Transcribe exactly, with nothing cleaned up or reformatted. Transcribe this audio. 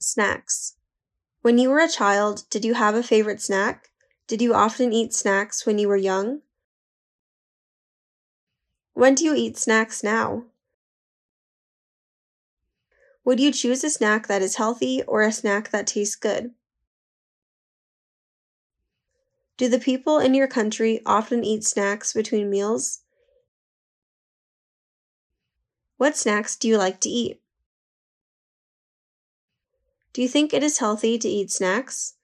Snacks. When you were a child, did you have a favorite snack? Did you often eat snacks when you were young? When do you eat snacks now? Would you choose a snack that is healthy or a snack that tastes good? Do the people in your country often eat snacks between meals? What snacks do you like to eat? Do you think it is healthy to eat snacks?